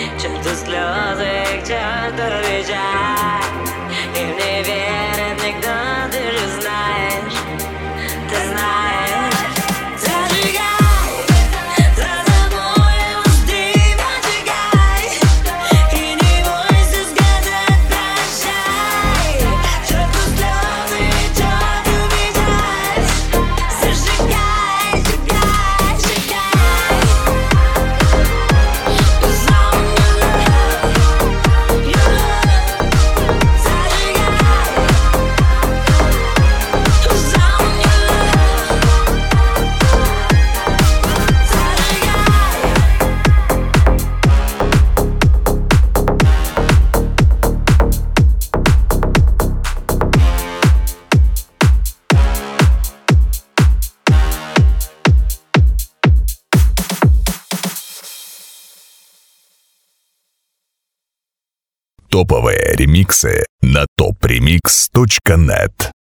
черту слезы, к черту печаль. И мне верит никто, ты же знаешь, ты знаешь. Зажигай, за тобой быстрей поджигай. И не бойся сказать прощай. Черту слезы, черту печаль. Зажигай, сжигай, сжигай. Зажигай, Топовые ремиксы на topremix.net.